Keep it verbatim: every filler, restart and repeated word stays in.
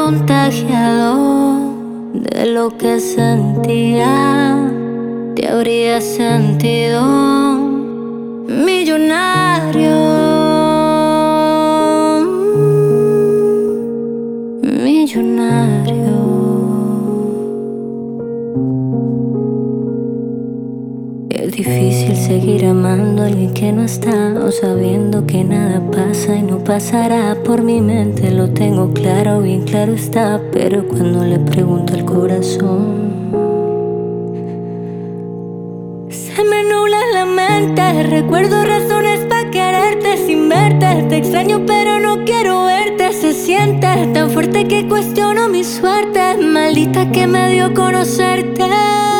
contagiado de lo que sentía, te habría sentido millonario, millonario. Es difícil seguir amando a alguien que no está, o sabiendo que nada pasa y no pasará. Por mi mente lo tengo claro, bien claro está, pero cuando le pregunto al corazón se me nubla la mente. Recuerdo razones para quererte sin verte. Te extraño pero no quiero verte. Se siente tan fuerte que cuestiono mi suerte. Maldita que me dio conocerte.